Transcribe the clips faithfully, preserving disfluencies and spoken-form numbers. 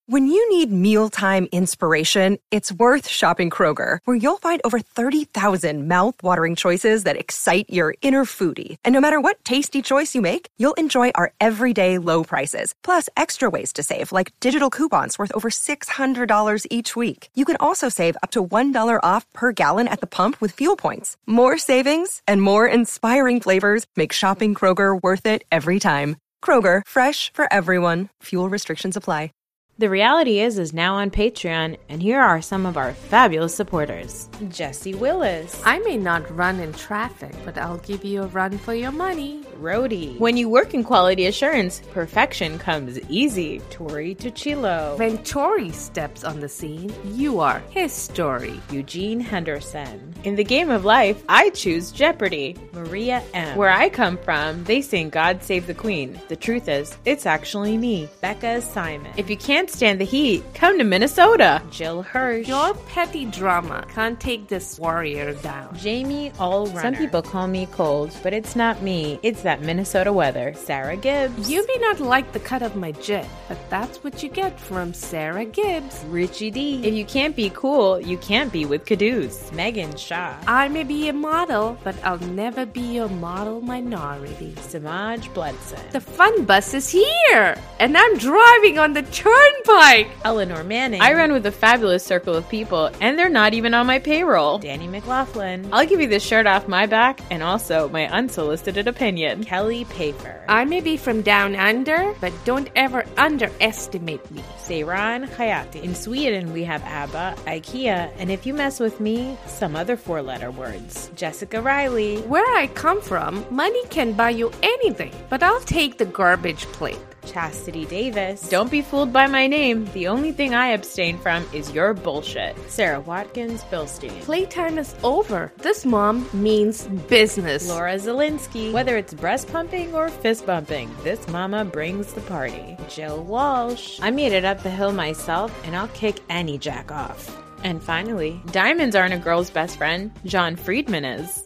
When you need mealtime inspiration, it's worth shopping Kroger, where you'll find over thirty thousand mouth-watering choices that excite your inner foodie. And no matter what tasty choice you make, you'll enjoy our everyday low prices, plus extra ways to save, like digital coupons worth over six hundred dollars each week. You can also save up to one dollar off per gallon at the pump with fuel points. More savings and more inspiring flavors make shopping Kroger worth it every time. Kroger, fresh for everyone. Fuel restrictions apply. The Reality Is is now on Patreon, and here are some of our fabulous supporters. Jesse Willis. I may not run in traffic, but I'll give you a run for your money. Rhodey. When you work in quality assurance, perfection comes easy. Tori Tuchilo. When Tori steps on the scene, you are his story. Eugene Henderson. In the game of life, I choose Jeopardy! Maria M. Where I come from, they sing God Save the Queen. The truth is, it's actually me. Becca Simon. If you can't stand the heat, come to Minnesota. Jill Hirsch. Your petty drama can't take this warrior down. Jamie Allrunner. Some people call me cold, but it's not me. It's that Minnesota weather. Sarah Gibbs. You may not like the cut of my jet, but that's what you get from Sarah Gibbs. Richie D. If you can't be cool, you can't be with Caduce. Megan Shaw. I may be a model, but I'll never be your model minority. Samaj Bledson. The fun bus is here, and I'm driving on the turnpike. Eleanor Manning. I run with a fabulous circle of people, and they're not even on my payroll. Danny McLaughlin. I'll give you this shirt off my back, and also my unsolicited opinion. Kelly Pafer. I may be from down under, but don't ever underestimate me. Seyran Hayati. In Sweden, we have ABBA, IKEA, and if you mess with me, some other four-letter words. Jessica Riley. Where I come from, money can buy you anything, but I'll take the garbage plate. Chastity Davis. Don't be fooled by my name. The only thing I abstain from is your bullshit. Sarah Watkins Bilstein. Playtime is over. This mom means business. Laura Zelinsky. Whether it's breast pumping or fist bumping, this mama brings the party. Jill Walsh. I made it up the hill myself, and I'll kick any jack off. And finally, diamonds aren't a girl's best friend. John Friedman is.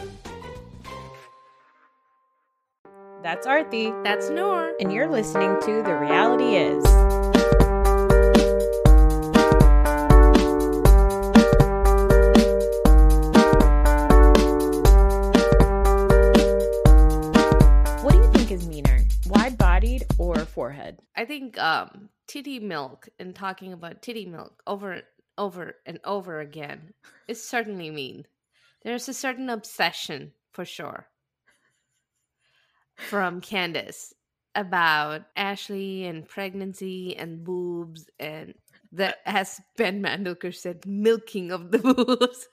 That's Arthi. That's Noor. And you're listening to The Reality Is. What do you think is meaner, wide-bodied or forehead? I think um, titty milk and talking about titty milk over over and over again is certainly mean. There's a certain obsession, for sure, from Candace about Ashley and pregnancy and boobs and the, as Ben Mandelker said, milking of the boobs.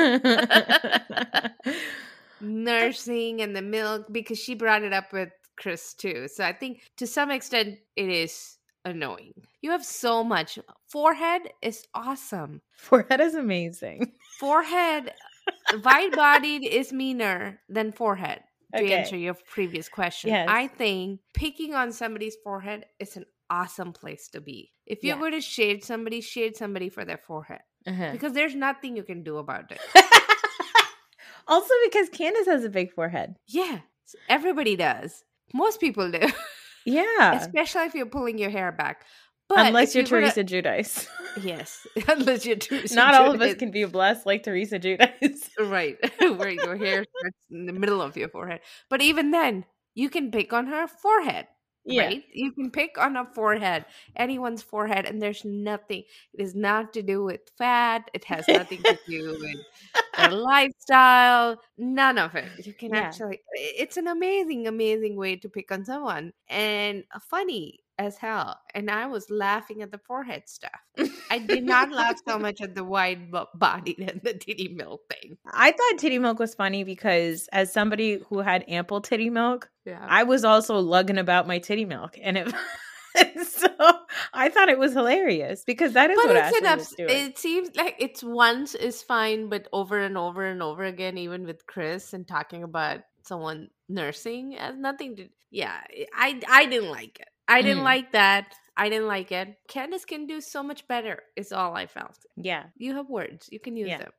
Nursing and the milk, because she brought it up with Chris too. So I think to some extent it is annoying. You have so much. Forehead is awesome. Forehead is amazing. Forehead, wide-bodied is meaner than forehead. To Okay. answer your previous question, Yes. I think picking on somebody's forehead is an awesome place to be. If you're Yeah. going to shade somebody, shade somebody for their forehead. Uh-huh. Because there's nothing you can do about it. Also because Candace has a big forehead. Yeah, everybody does. Most people do. Yeah. Especially if you're pulling your hair back. But Unless if you're you were to- Teresa Giudice. Yes, unless you're Teresa Not all of us Giudice. can be blessed like Teresa Giudice. Right, where your hair starts in the middle of your forehead. But even then, you can pick on her forehead, Yeah. right? You can pick on a forehead, anyone's forehead, and there's nothing. It is not to do with fat. It has nothing to do with their lifestyle. None of it. You can Yeah. actually, it's an amazing, amazing way to pick on someone. And funny as hell. And I was laughing at the forehead stuff. I did not laugh so much at the wide bo- bodied and the titty milk thing. I thought titty milk was funny because as somebody who had ample titty milk, Yeah. I was also lugging about my titty milk. And it so I thought it was hilarious because that is But what it's Ashley an was ups- doing. it seems like it's once is fine, but over and over and over again, even with Chris and talking about someone nursing has nothing to. Yeah, I I didn't like it. I didn't Mm. like that. I didn't like it. Candace can do so much better. Is all I felt. Yeah. You have words. You can use Yeah. them.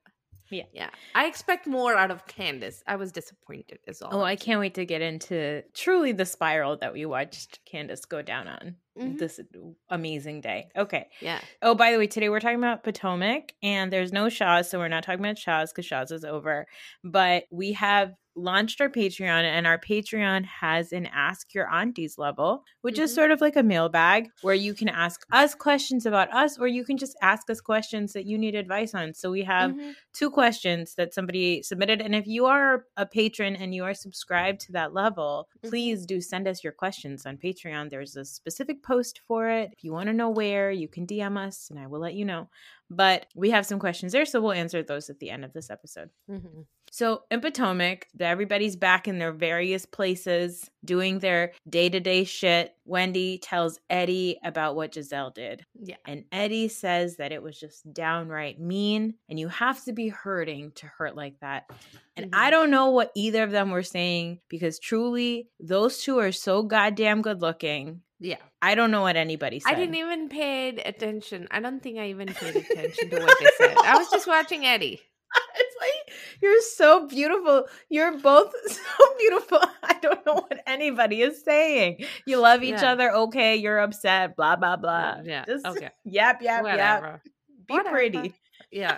Yeah. Yeah. I expect more out of Candace. I was disappointed as all. Oh, I can't wait to get into truly the spiral that we watched Candace go down on Mhm. this amazing day. Okay. Yeah. Oh, by the way, today we're talking about Potomac, and there's no Shaw's, so we're not talking about Shaw's because Shaw's is over. But we have launched our Patreon, and our Patreon has an Ask Your Aunties level, which is Mhm. sort of like a mailbag where you can ask us questions about us, or you can just ask us questions that you need advice on. So we have Mhm. two questions that somebody submitted. And if you are a patron and you are subscribed to that level, Mhm. please do send us your questions on Patreon. There's a specific post for it. If you want to know where, you can D M us and I will let you know. But we have some questions there, so we'll answer those at the end of this episode. Mhm. So in Potomac, everybody's back in their various places doing their day-to-day shit. Wendy tells Eddie about what Giselle did. Yeah. And Eddie says that it was just downright mean, and you have to be hurting to hurt like that. And Mhm. I don't know what either of them were saying, because truly, those two are so goddamn good looking. Yeah. I don't know what anybody said. I didn't even pay attention. I don't think I even paid attention to what they said. I was just watching Eddie. It's like, you're so beautiful. You're both so beautiful. I don't know what anybody is saying. You love each Yeah. other. Okay, you're upset. Blah, blah, blah. Yeah. Just Okay. yap, yap, yap. Whatever. Be Whatever. pretty. Yeah.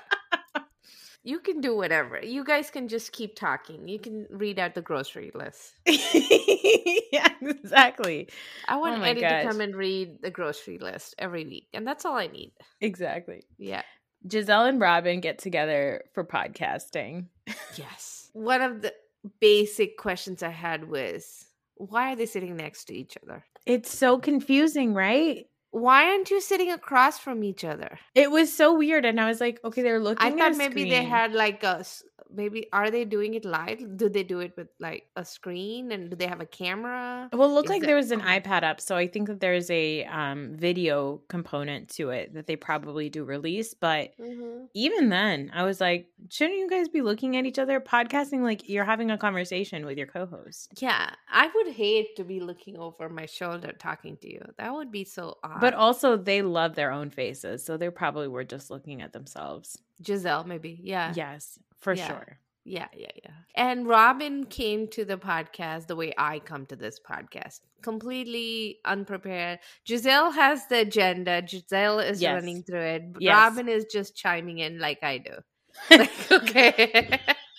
You can do whatever. You guys can just keep talking. You can read out the grocery list. Yeah, exactly. I want Oh my Eddie gosh. to come and read the grocery list every week. And that's all I need. Exactly. Yeah. Giselle and Robin get together for podcasting. Yes. One of the basic questions I had was, why are they sitting next to each other? It's so confusing, right? Why aren't you sitting across from each other? It was so weird. And I was like, okay, they're looking I at thought a maybe they screen. had like a s- maybe are they doing it live? Do they do it with like a screen, and do they have a camera? Well, it looked Is like it- there was an iPad up, so I think that there's a um, video component to it that they probably do release. But Mhm. even then, I was like, shouldn't you guys be looking at each other, podcasting like you're having a conversation with your co-host? Yeah, I would hate to be looking over my shoulder talking to you. That would be so odd. But also, they love their own faces, so they probably were just looking at themselves. Giselle, maybe. Yeah. Yes, for Yeah. sure. Yeah, yeah, yeah. And Robin came to the podcast the way I come to this podcast, completely unprepared. Giselle has the agenda. Giselle is Yes. running through it. Yes. Robin is just chiming in like I do. Like, okay.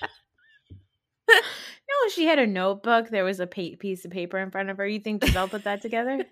No, she had a notebook. There was a pa- piece of paper in front of her. You think Giselle put that together?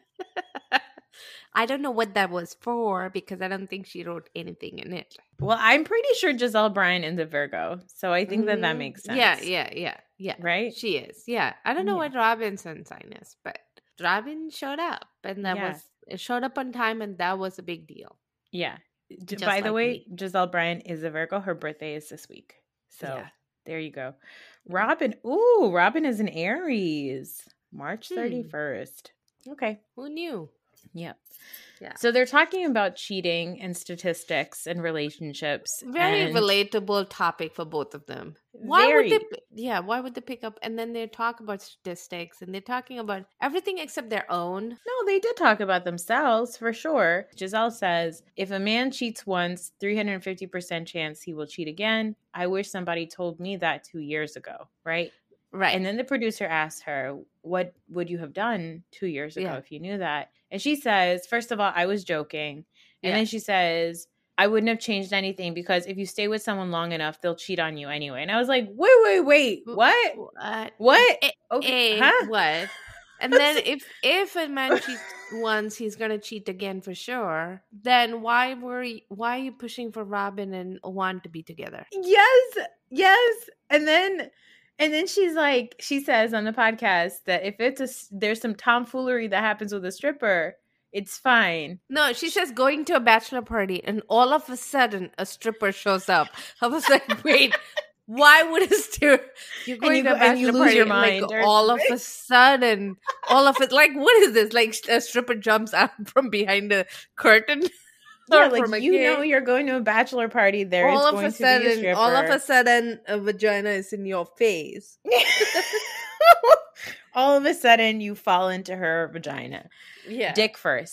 I don't know what that was for because I don't think she wrote anything in it. Well, I'm pretty sure Giselle Bryan is a Virgo, so I think that that Mhm. makes sense. Yeah, yeah, yeah, yeah. Right? She is. Yeah. I don't know Yeah. what Robin's sun sign is, but Robin showed up, and that Yeah. was it showed up on time, and that was a big deal. Yeah. D- Just By the like way, me. Giselle Bryan is a Virgo. Her birthday is this week. So Yeah. there you go. Robin. Ooh, Robin is an Aries. March Hmm. thirty-first. Okay. Who knew? Yep. Yeah. So they're talking about cheating and statistics and relationships. Very and relatable topic for both of them. Why Very. would they? Yeah, why would they pick up and then they talk about statistics and they're talking about everything except their own? No, they did talk about themselves for sure. Giselle says, if a man cheats once, three hundred fifty percent chance he will cheat again. I wish somebody told me that two years ago, right? Right. And then the producer asked her, what would you have done two years ago Yeah. if you knew that? And she says, first of all, I was joking. And Yeah. then she says, I wouldn't have changed anything because if you stay with someone long enough, they'll cheat on you anyway. And I was like, wait, wait, wait. What? What? What? Eh, Okay. eh, Huh? What? And then if if a man cheats once, he's gonna cheat again for sure. Then why were you, why are you pushing for Robin and want to be together? Yes, yes. And then and then she's like, she says on the podcast that if it's a s- there's some tomfoolery that happens with a stripper, it's fine. No, she says going to a bachelor party and all of a sudden a stripper shows up. I was like, wait, why would a stripper? You're going you to a go- bachelor and you lose party your and, like, mind or all of a sudden, all of it, like, what is this? Like a stripper jumps out from behind a curtain. Yeah, Or from a like you know cake. you're going to a bachelor party. There all is of going a to be a sudden, stripper. all of a sudden, a vagina is in your face. all of a sudden you fall into her vagina. Yeah, Dick first.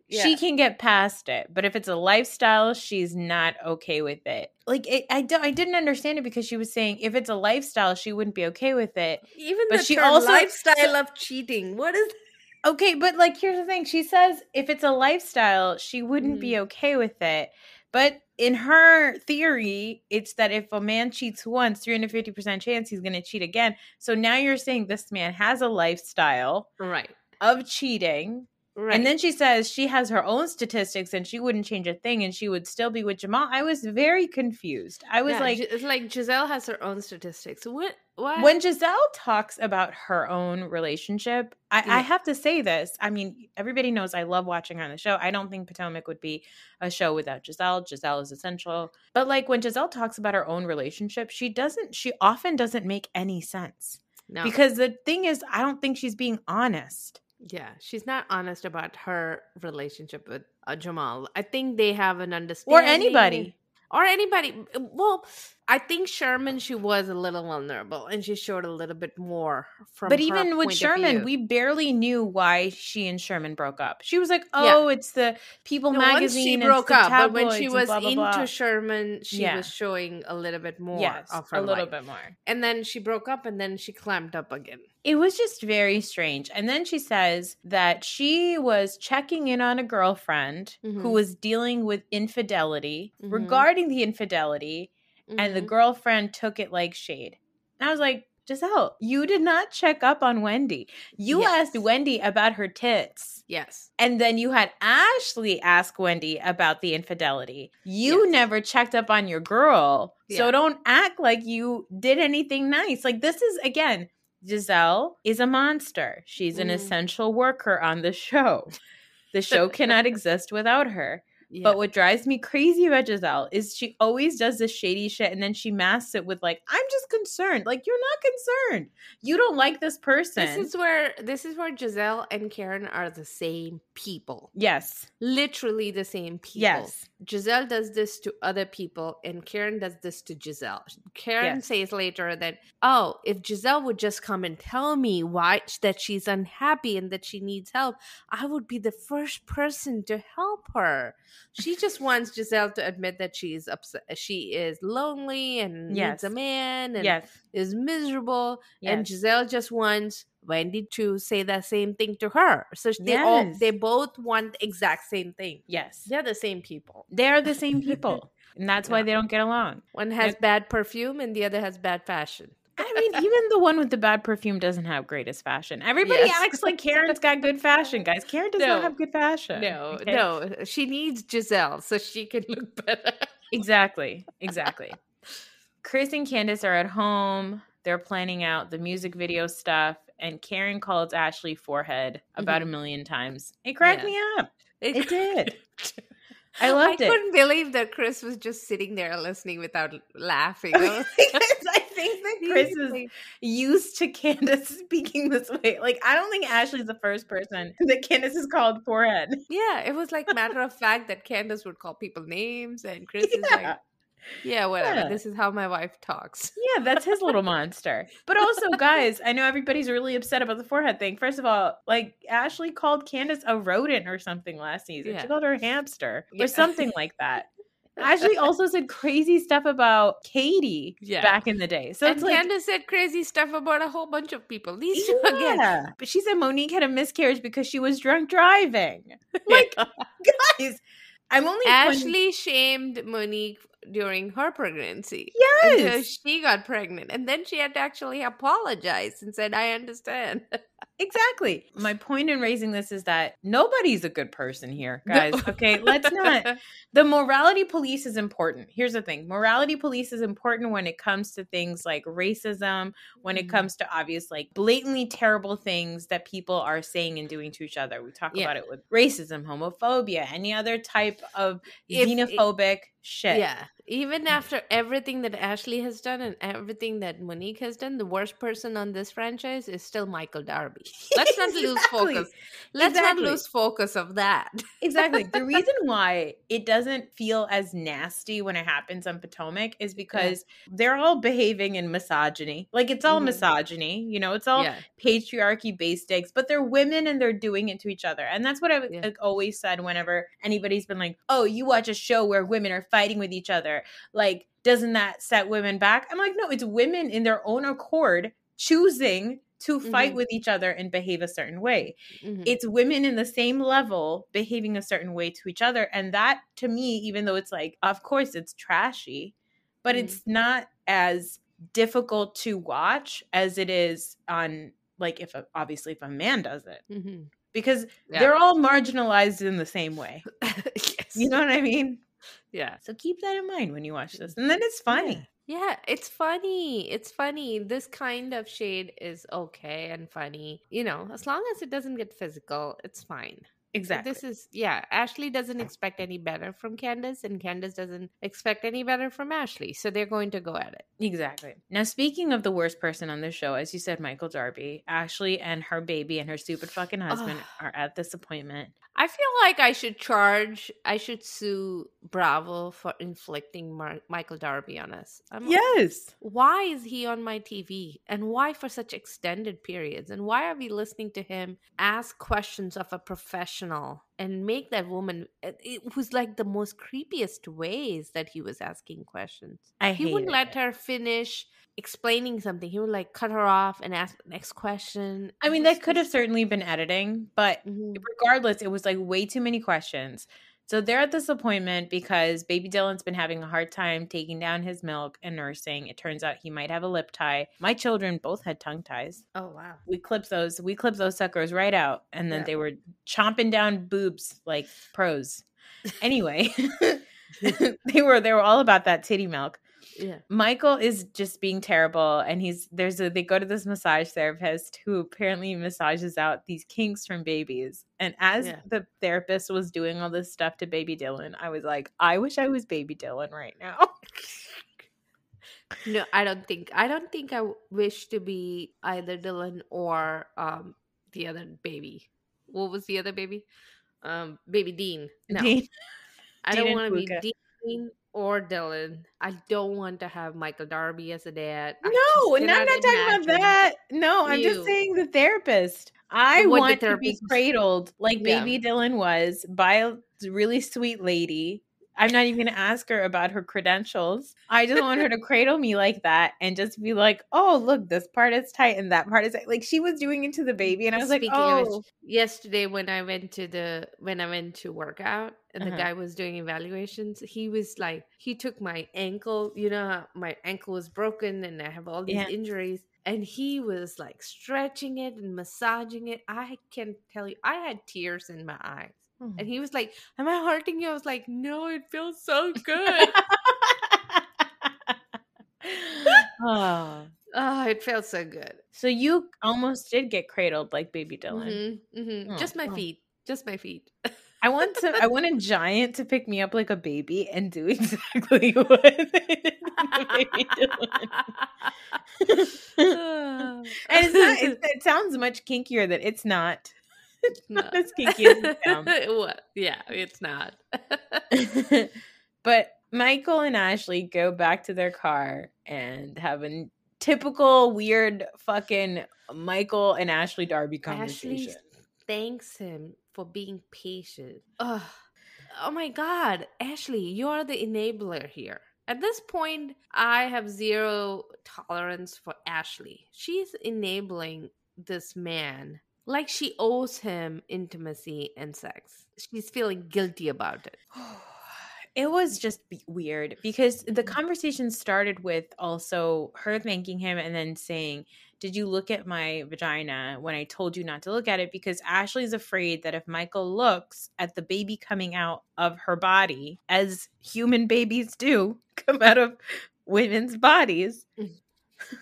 Yeah. she can get past it. But if it's a lifestyle, she's not okay with it. Like, it, I, do, I didn't understand it because she was saying if it's a lifestyle, she wouldn't be okay with it. Even but the she term also lifestyle of cheating. What is Okay, but like here's the thing. She says if it's a lifestyle, she wouldn't Mhm. be okay with it. But in her theory, it's that if a man cheats once, three hundred fifty percent chance he's going to cheat again. So now you're saying this man has a lifestyle right? of cheating. Right. And then she says she has her own statistics and she wouldn't change a thing and she would still be with Jamal. I was very confused. I was yeah, like, Gi- it's like Giselle has her own statistics. What? What? when Giselle talks about her own relationship, I, Yeah. I have to say this. I mean, everybody knows I love watching her on the show. I don't think Potomac would be a show without Giselle. Giselle is essential. But like when Giselle talks about her own relationship, she doesn't, she often doesn't make any sense. No. Because the thing is, I don't think she's being honest. Yeah, she's not honest about her relationship with uh, Jamal. I think they have an understanding. Or anybody. Or anybody. Well, I think Sherman, she was a little vulnerable and she showed a little bit more from But her even with point of Sherman, view. we barely knew why she and Sherman broke up. She was like, oh, it's the People No, once magazine. she it's broke the up, but when tabloids she and was blah, blah, into blah. Sherman, she Yeah. was showing a little bit more Yes, of her a little life. bit more. And then she broke up and then she clamped up again. It was just very strange. And then she says that she was checking in on a girlfriend Mhm. who was dealing with infidelity, Mhm. regarding the infidelity, and the Mhm. girlfriend took it like shade. And I was like, Giselle, you did not check up on Wendy. You Yes. asked Wendy about her tits. Yes. And then you had Ashley ask Wendy about the infidelity. You Yes. never checked up on your girl. So Yeah. don't act like you did anything nice. Like this is, again, Giselle is a monster. She's an Mm. essential worker on the show. The show cannot exist without her. Yeah. But what drives me crazy about Giselle is she always does this shady shit and then she masks it with like, I'm just concerned. Like, you're not concerned. You don't like this person. This is where this is where Giselle and Karen are the same people. yes. Literally the same people. Yes. Giselle does this to other people and Karen does this to Giselle. Karen Yes. says later that, oh, if Giselle would just come and tell me why that she's unhappy and that she needs help, I would be the first person to help her. She just wants Giselle to admit that she's upset. She is lonely and Yes. needs a man and Yes. is miserable. And Yes. Giselle just wants Wendy to say that same thing to her. So they all Yes. they both want the exact same thing. Yes. They're the same people. They're the same people. And that's why Yeah. they don't get along. One has Yep. bad perfume and the other has bad fashion. I mean, even the one with the bad perfume doesn't have greatest fashion. Everybody Yes. acts like Karen's got good fashion, guys. Karen does No. not have good fashion. No, okay? no. She needs Giselle so she can look better. Exactly. Exactly. Chris and Candace are at home. They're planning out the music video stuff. And Karen calls Ashley forehead about a million times. It cracked Yeah. me up. It did. I loved I it. couldn't believe that Chris was just sitting there listening without laughing. I was- Because I think that Chris is Seriously. used to Candace speaking this way. Like, I don't think Ashley's the first person that Candace has called forehead. Yeah, it was like matter of fact that Candace would call people names and Chris is Yeah. like, yeah, whatever. Yeah. This is how my wife talks. Yeah, that's his little monster. But also, guys, I know everybody's really upset about the forehead thing. First of all, like, Ashley called Candace a rodent or something last season. Yeah. She called her a hamster Yeah. or something like that. Ashley also said crazy stuff about Katie Yeah. back in the day. So And it's like, Candace said crazy stuff about a whole bunch of people. These two again. yeah. But she said Monique had a miscarriage because she was drunk driving. Like, guys, I'm only Ashley shamed Monique during her pregnancy. Until Yes, she got pregnant. And then she had to actually apologize and said, I understand. exactly. My point in raising this is that nobody's a good person here, guys. Okay, let's not. The morality police is important. Here's the thing. Morality police is important when it comes to things like racism, when it Mhm. comes to obvious, like blatantly terrible things that people are saying and doing to each other. We talk Yeah. about it with racism, homophobia, any other type of If- xenophobic shit. Yeah. Even after everything that Ashley has done and everything that Monique has done, the worst person on this franchise is still Michael Darby. Let's not lose Exactly. focus. Let's Exactly. not lose focus of that. Exactly. The reason why it doesn't feel as nasty when it happens on Potomac is because yeah. they're all behaving in misogyny. Like, it's all mm-hmm. misogyny, you know, it's all yeah. patriarchy-based eggs, but they're women and they're doing it to each other. And that's what I've yeah. like, always said whenever anybody's been like, oh, you watch a show where women are fighting with each other. Like, doesn't that set women back? I'm like, no, it's women in their own accord choosing to fight mm-hmm. with each other and behave a certain way. Mm-hmm. It's women in the same level behaving a certain way to each other. And that, to me, even though it's like, of course it's trashy, but mm-hmm. it's not as difficult to watch as it is on, like, if a, obviously if a man does it. Mm-hmm. Because yeah. they're all marginalized in the same way. Yes. You know what I mean? Yeah. So keep that in mind when you watch this. And then it's funny. Yeah. Yeah, it's funny. It's funny. This kind of shade is okay and funny. You know, as long as it doesn't get physical, it's fine. Exactly. This is, yeah, Ashley doesn't expect any better from Candace, and Candace doesn't expect any better from Ashley. So they're going to go at it. Exactly. Now, speaking of the worst person on this show, as you said, Michael Darby, Ashley and her baby and her stupid fucking husband are at this appointment. I feel like I should charge, I should sue Bravo for inflicting Mar- Michael Darby on us. I'm yes. Like, why is he on my T V? And why for such extended periods? And why are we listening to him ask questions of a professional and make that woman, it was like the most creepiest ways that he was asking questions. I He wouldn't let her finish explaining something. He would like cut her off and ask the next question. I mean, that could have certainly been editing, but mm-hmm. regardless, it was like way too many questions. So they're at this appointment because baby Dylan's been having a hard time taking down his milk and nursing. It turns out he might have a lip tie. My children both had tongue ties. Oh, wow. We clipped those. We clipped those suckers right out. And then yeah. they were chomping down boobs like pros. Anyway, they were they were all about that titty milk. Yeah. Michael is just being terrible, and he's there's a they go to this massage therapist who apparently massages out these kinks from babies. And as yeah. the therapist was doing all this stuff to baby Dylan, I was like, I wish I was baby Dylan right now. No, I don't think I don't think I wish to be either Dylan or um the other baby. What was the other baby? Um, baby Dean. No, Dean. I Dean don't want to be Dean or Dylan. I don't want to have Michael Darby as a dad. No, and I'm not talking about that. No, I'm you. just saying the therapist. I what want to be cradled like yeah. baby Dylan was by a really sweet lady. I'm not even going to ask her about her credentials. I just want her to cradle me like that and just be like, oh, look, this part is tight and that part is tight. Like she was doing it to the baby. And I was Speaking like, oh. Of which, yesterday when I went to the, when I went to work out and uh-huh. the guy was doing evaluations, he was like, he took my ankle, you know, my ankle was broken and I have all these yeah. injuries. And he was like stretching it and massaging it. I can tell you, I had tears in my eyes. And he was like, am I hurting you? I was like, no, it feels so good. oh. oh, it felt so good. So you almost did get cradled like baby Dylan. Mm-hmm, mm-hmm. Oh, Just my oh. feet. Just my feet. I want to. I want a giant to pick me up like a baby and do exactly what baby Dylan. And it's not. It, it sounds much kinkier than it's not. It's not as kinky as it sounds. What? Yeah, it's not. But Michael and Ashley go back to their car and have a typical weird fucking Michael and Ashley Darby conversation. Ashley thanks him for being patient. Ugh. Oh my God, Ashley, you're the enabler here. At this point, I have zero tolerance for Ashley. She's enabling this man. Like she owes him intimacy and sex. She's feeling guilty about it. It was just weird because the conversation started with also her thanking him and then saying, did you look at my vagina when I told you not to look at it? Because Ashley's afraid that if Michael looks at the baby coming out of her body, as human babies do come out of women's bodies,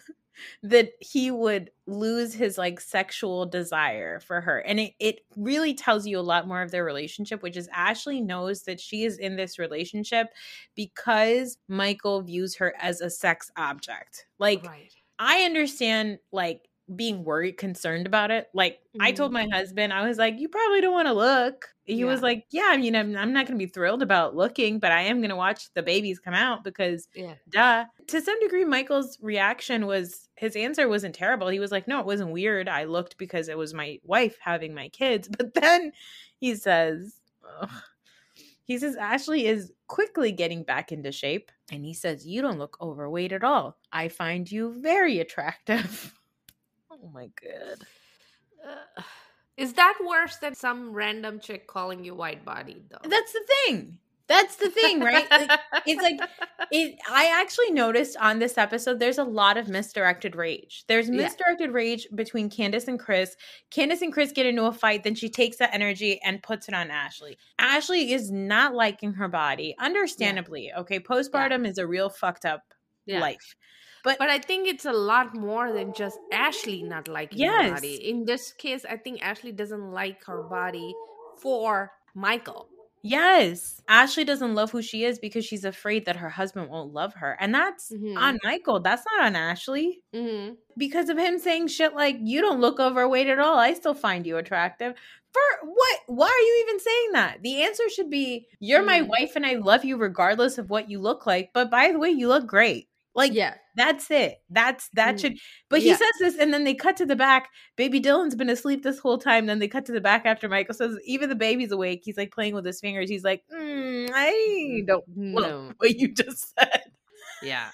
that he would lose his like sexual desire for her. And it, it really tells you a lot more of their relationship, which is Ashley knows that she is in this relationship because Michael views her as a sex object. Like, Right. I understand like being worried, concerned about it. Like mm-hmm. I told my husband, I was like, you probably don't want to look. He yeah. was like, yeah, I mean, I'm, I'm not going to be thrilled about looking, but I am going to watch the babies come out because yeah. duh. To some degree, Michael's reaction was, his answer wasn't terrible. He was like, no, it wasn't weird. I looked because it was my wife having my kids. But then he says, ugh. He says, Ashley is quickly getting back into shape. And he says, you don't look overweight at all. I find you very attractive. Oh my God. Uh, is that worse than some random chick calling you wide-bodied though? That's the thing. That's the thing, right? Like, it's like, it. I actually noticed on this episode, there's a lot of misdirected rage. There's misdirected yeah. rage between Candace and Chris. Candace and Chris get into a fight, then she takes that energy and puts it on Ashley. Ashley is not liking her body, understandably. Yeah. Okay, postpartum yeah. is a real fucked up yeah. life. But, but I think it's a lot more than just Ashley not liking yes. her body. In this case, I think Ashley doesn't like her body for Michael. Yes. Ashley doesn't love who she is because she's afraid that her husband won't love her. And that's mm-hmm. on Michael. That's not on Ashley. Mm-hmm. Because of him saying shit like, you don't look overweight at all. I still find you attractive. For what? Why are you even saying that? The answer should be, you're mm-hmm. my wife and I love you regardless of what you look like. But by the way, you look great. Like, yeah. that's it. That's, that should, but he yeah. says this and then they cut to the back. Baby Dylan's been asleep this whole time. Then they cut to the back after Michael says, even the baby's awake. He's like playing with his fingers. He's like, mm, I don't know no. what you just said. Yeah.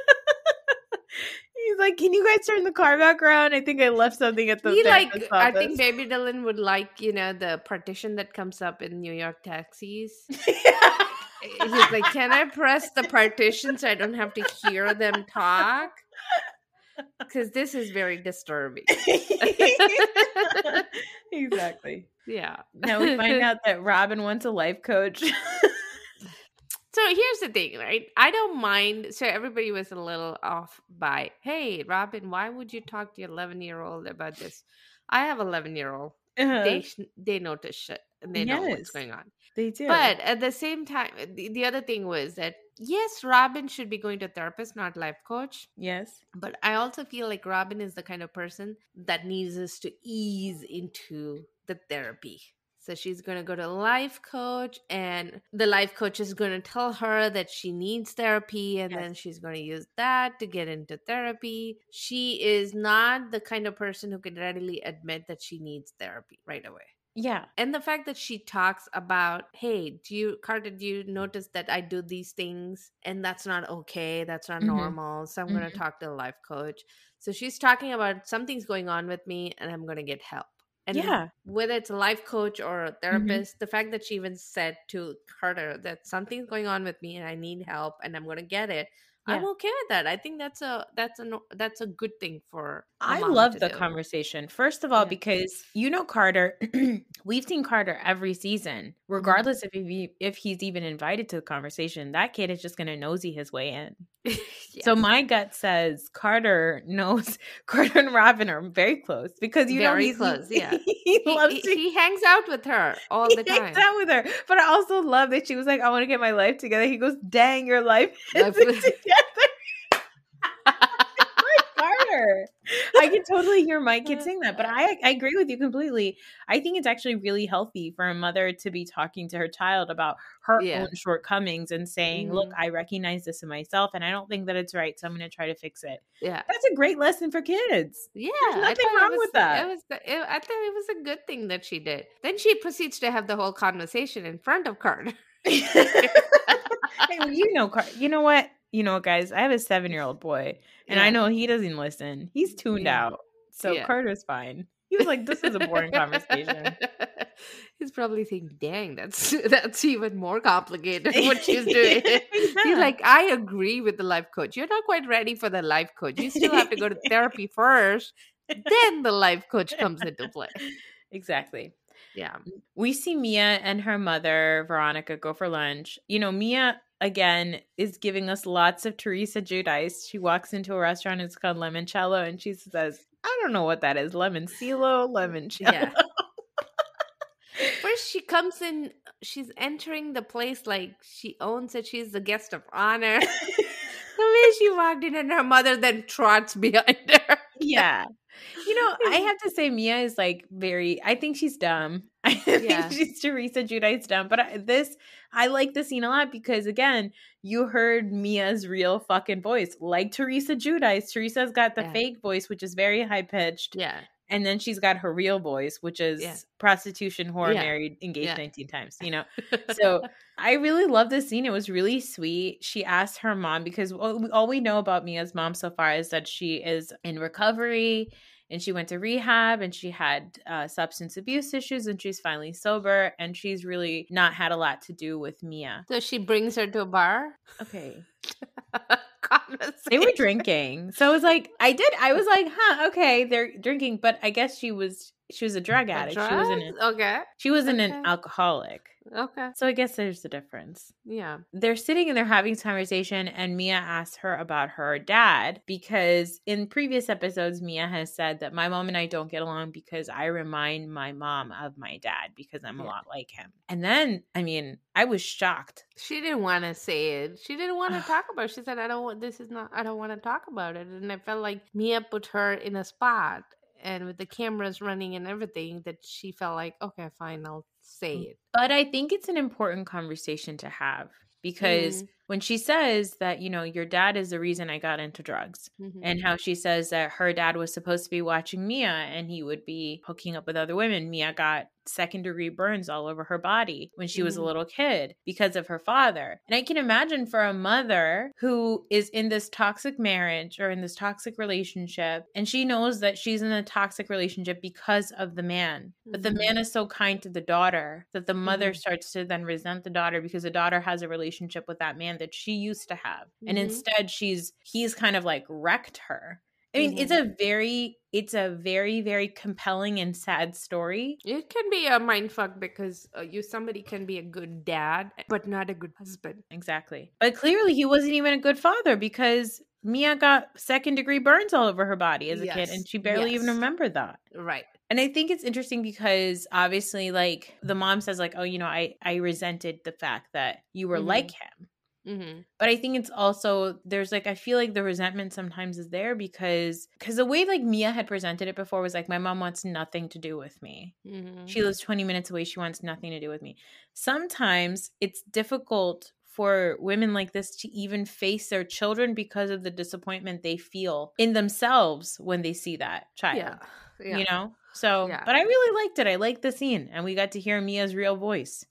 He's like, can you guys turn the car back around? I think I left something at the He like, I think Baby Dylan would like, you know, the partition that comes up in New York taxis. Yeah. He's like, can I press the partition so I don't have to hear them talk? Because this is very disturbing. Exactly. Yeah. Now we find out that Robin wants a life coach. So here's the thing, right? I don't mind. So everybody was a little off by, hey, Robin, why would you talk to your eleven-year-old about this? I have eleven-year-old. Uh-huh. They they notice shit and they yes, know what's going on. They do. But at the same time, the, the other thing was that, yes, Robin should be going to a therapist, not life coach. Yes. But I also feel like Robin is the kind of person that needs us to ease into the therapy. So she's going to go to a life coach and the life coach is going to tell her that she needs therapy and yes. then she's going to use that to get into therapy. She is not the kind of person who can readily admit that she needs therapy right away. Yeah. And the fact that she talks about, hey, do you, Carter, do you notice that I do these things and that's not okay. That's not mm-hmm. normal. So I'm mm-hmm. going to talk to a life coach. So she's talking about something's going on with me and I'm going to get help. And yeah. whether it's a life coach or a therapist, mm-hmm. the fact that she even said to Carter that something's going on with me and I need help and I'm going to get it. Yeah. I'm okay with that. I think that's a that's a that's a good thing for. I love the do. conversation. First of all, yeah. because you know Carter, we've seen Carter every season, regardless mm-hmm. if he if he's even invited to the conversation. That kid is just going to nosy his way in. Yes. So my gut says Carter knows Carter and Robin are very close because you very know he's close. Yeah, he, he loves he, to, he hangs out with her all he the time. Hangs out with her, but I also love that she was like, "I want to get my life together." He goes, "Dang, your life isn't together." Carter. I can totally hear my kid saying that, but I, I agree with you completely. I think it's actually really healthy for a mother to be talking to her child about her yeah. own shortcomings and saying, mm-hmm. look, I recognize this in myself and I don't think that it's right, so I'm going to try to fix it. Yeah. That's a great lesson for kids. Yeah. There's nothing wrong was, with that. It was, it, I thought it was a good thing that she did. Then she proceeds to have the whole conversation in front of Carter. Hey, well, you know, Carter, you know what? You know, guys, I have a seven-year-old boy, and yeah. I know he doesn't listen. He's tuned yeah. out, so yeah. Carter's fine. He was like, "This is a boring conversation." He's probably thinking, "Dang, that's that's even more complicated what she's doing." Yeah. He's like, "I agree with the life coach. You're not quite ready for the life coach. You still have to go to therapy first, then the life coach comes into play." Exactly. Yeah. We see Mia and her mother, Veronica, go for lunch. You know, Mia again, is giving us lots of Teresa Giudice. She walks into a restaurant, it's called Lemoncello, and she says, I don't know what that is. Lemoncillo, Lemoncello. Yeah. First, she comes in, she's entering the place like she owns it. She's the guest of honor. The way she walked in, and her mother then trots behind her. Yeah. You know, I have to say Mia is like very, I think she's dumb. I think Yeah. she's Teresa Giudice's dumb. But I, this, I like the scene a lot because, again, you heard Mia's real fucking voice. Like Teresa Giudice, Teresa's got the Yeah. fake voice, which is very high-pitched. Yeah. And then she's got her real voice, which is Yeah. prostitution, whore, Yeah. married, engaged Yeah. nineteen times, you know? So I really love this scene. It was really sweet. She asked her mom, because all all we know about Mia's mom so far is that she is in recovery and she went to rehab and she had uh, substance abuse issues and she's finally sober and she's really not had a lot to do with Mia. So she brings her to a bar. Okay. Conversation. They were drinking. So it was like, I did, I was like, huh, okay, they're drinking. But I guess she was, she was a drug A addict. drug? She wasn't, an, Okay. she wasn't Okay. an alcoholic. Okay. So I guess there's the difference. Yeah. They're sitting and they're having this conversation and Mia asks her about her dad because in previous episodes, Mia has said that my mom and I don't get along because I remind my mom of my dad because I'm a Yeah. lot like him. And then, I mean, I was shocked. She didn't want to say it. She didn't want to talk about it. She said, I don't want, this is not, I don't want to talk about it. And I felt like Mia put her in a spot and with the cameras running and everything that she felt like, okay, fine, I'll say it. But I think it's an important conversation to have because Mhm. when she says that, you know, your dad is the reason I got into drugs Mhm. and how she says that her dad was supposed to be watching Mia and he would be hooking up with other women. Mia got second degree burns all over her body when she was a Mhm. little kid because of her father. And I can imagine for a mother who is in this toxic marriage or in this toxic relationship and she knows that she's in a toxic relationship because of the man, but the Mhm. man is so kind to the daughter that the mother Mhm. starts to then resent the daughter because the daughter has a relationship with that man that she used to have. And Mhm. instead she's he's kind of like wrecked her. I mean, Mhm. it's a very, it's a very, very compelling and sad story. It can be a mindfuck because uh, you somebody can be a good dad, but not a good husband. Exactly. But clearly he wasn't even a good father because Mia got second degree burns all over her body as a kid Yes. and she barely even Yes. remembered that. Right. And I think it's interesting because obviously like the mom says like, oh, you know, I, I resented the fact that you were Mhm. like him. Mm-hmm. But I think it's also, there's like, I feel like the resentment sometimes is there because, because the way like Mia had presented it before was like, my mom wants nothing to do with me. Mm-hmm. She lives twenty minutes away. She wants nothing to do with me. Sometimes it's difficult for women like this to even face their children because of the disappointment they feel in themselves when they see that child. Yeah. Yeah. You know? So, Yeah. but I really liked it. I liked the scene and we got to hear Mia's real voice.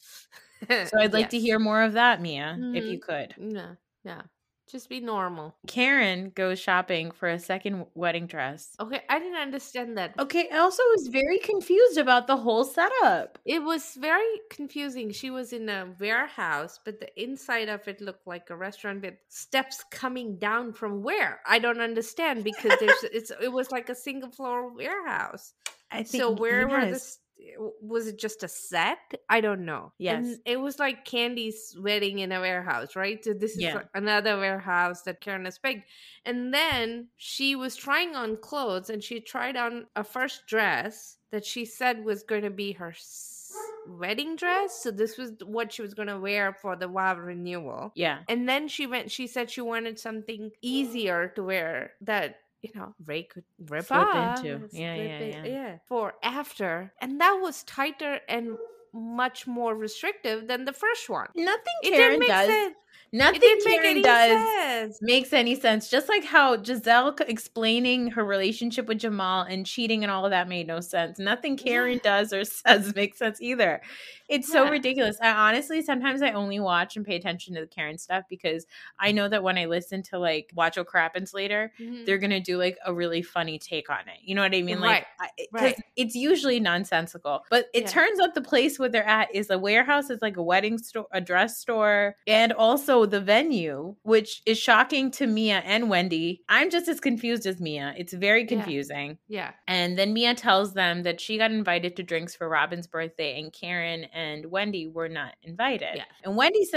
So I'd like to Yes. hear more of that, Mia, if Mhm. you could. Yeah. Yeah. Just be normal. Karen goes shopping for a second wedding dress. Okay, I didn't understand that. Okay, I also was very confused about the whole setup. It was very confusing. She was in a warehouse, but the inside of it looked like a restaurant with steps coming down from where? I don't understand because there's it's it was like a single floor warehouse. I think So where were yes. this? Was it just a set? I don't know. Yes. And it was like Candy's wedding in a warehouse, right? So this is Yeah. like another warehouse that Karen has picked. And then she was trying on clothes and she tried on a first dress that she said was going to be her s- wedding dress. So this was what she was going to wear for the vow renewal. Yeah. And then she went, she said she wanted something easier to wear that, you know, Ray could rip Flip off, into. Yeah, slip yeah, it- yeah. for after, and that was tighter and much more restrictive than the first one. Nothing It Karen didn't make does. sense. It Nothing didn't make Karen any does sense. makes any sense. Just like how Giselle c- explaining her relationship with Jamal and cheating and all of that made no sense. Nothing Karen Yeah. does or says makes sense either. It's so Yeah. ridiculous. I honestly, sometimes I only watch and pay attention to the Karen stuff because I know that when I listen to like Watch O Crappens later, Mhm. they're going to do like a really funny take on it. You know what I mean? Like, Right. I, 'cause Right. it's usually nonsensical, but it Yeah. turns out the place where they're at is a warehouse. It's like a wedding store, a dress store, and also the venue, which is shocking to Mia and Wendy. I'm just as confused as Mia. It's very Yeah. confusing. Yeah. And then Mia tells them that she got invited to drinks for Robin's birthday and Karen and Wendy were not invited. Yeah. And Wendy says,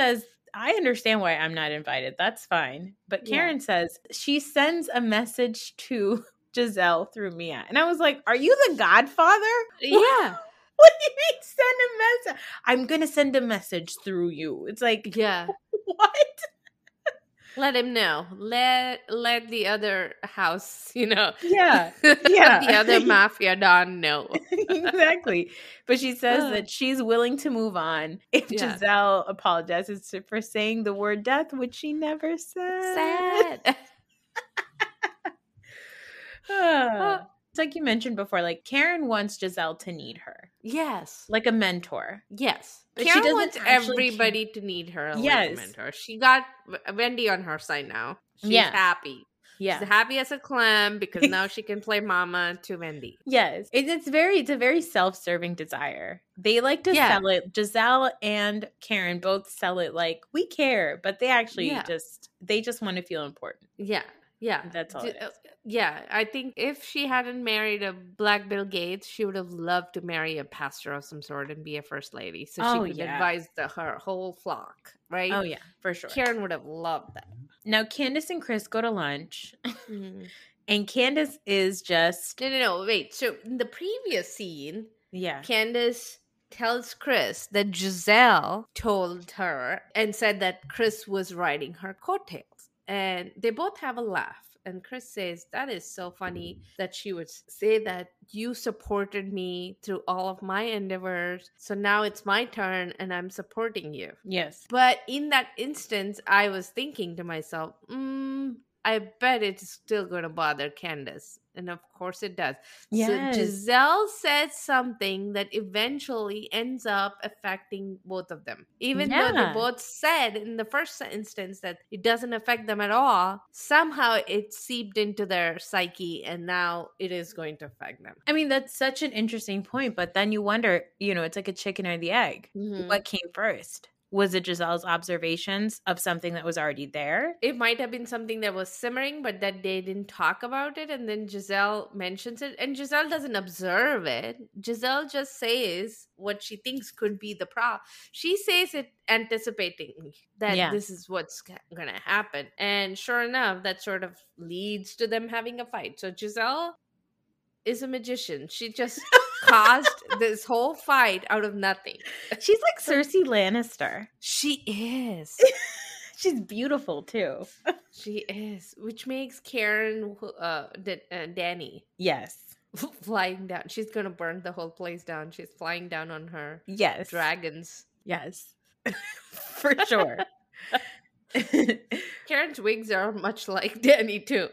I understand why I'm not invited. That's fine. But Karen Yeah. says she sends a message to Giselle through Mia. And I was like, are you the godfather? Yeah. What do you mean send a message? I'm going to send a message through you. It's like, Yeah. what? Let him know. Let let the other house, you know. Yeah. Yeah. The other mafia don know. Exactly. But she says Uh. that she's willing to move on if Yeah. Giselle apologizes to, for saying the word death, which she never said. Sad. Ah. It's like you mentioned before, like Karen wants Giselle to need her, Yes. like a mentor. Yes. But she Karen doesn't wants actually everybody to need her like Yes. a mentor. She got Wendy on her side now. She's Yeah. happy. Yeah. She's happy as a clam because now she can play mama to Wendy. Yes. It, it's very, it's a very self-serving desire. They like to Yeah. sell it. Giselle and Karen both sell it like we care, but they actually Yeah. just, they just want to feel important. Yeah. Yeah. That's all D- it is. uh, Yeah. I think if she hadn't married a Black Bill Gates, she would have loved to marry a pastor of some sort and be a first lady. So Oh, she could yeah. advise the, her whole flock, right? Oh yeah, for sure. Karen would have loved that. Now Candace and Chris go to lunch Mhm. and Candace is just, No, no, no. Wait. So in the previous scene, yeah. Candace tells Chris that Giselle told her and said that Chris was riding her coattails. And they both have a laugh. And Chris says, that is so funny that she would say that you supported me through all of my endeavors. So now it's my turn and I'm supporting you. Yes. But in that instance, I was thinking to myself, mm, I bet it's still going to bother Candace. And of course it does. Yes. So Giselle said something that eventually ends up affecting both of them. Even though Yeah. they both said in the first instance that it doesn't affect them at all, somehow it seeped into their psyche and now it is going to affect them. I mean, that's such an interesting point, but then you wonder, you know, it's like a chicken or the egg. Mhm. What came first? Was it Giselle's observations of something that was already there? It might have been something that was simmering, but that they didn't talk about it. And then Giselle mentions it. And Giselle doesn't observe it. Giselle just says what she thinks could be the problem. She says it anticipating that Yeah. this is what's going to happen. And sure enough, that sort of leads to them having a fight. So Giselle is a magician. She just caused this whole fight out of nothing. She's like Cersei Lannister. She is. She's beautiful too. She is, which makes Karen, uh, D- uh, Danny, Yes. flying down. She's gonna burn the whole place down. She's flying down on her Yes. dragons. Yes. For sure. Karen's wigs are much like Danny too.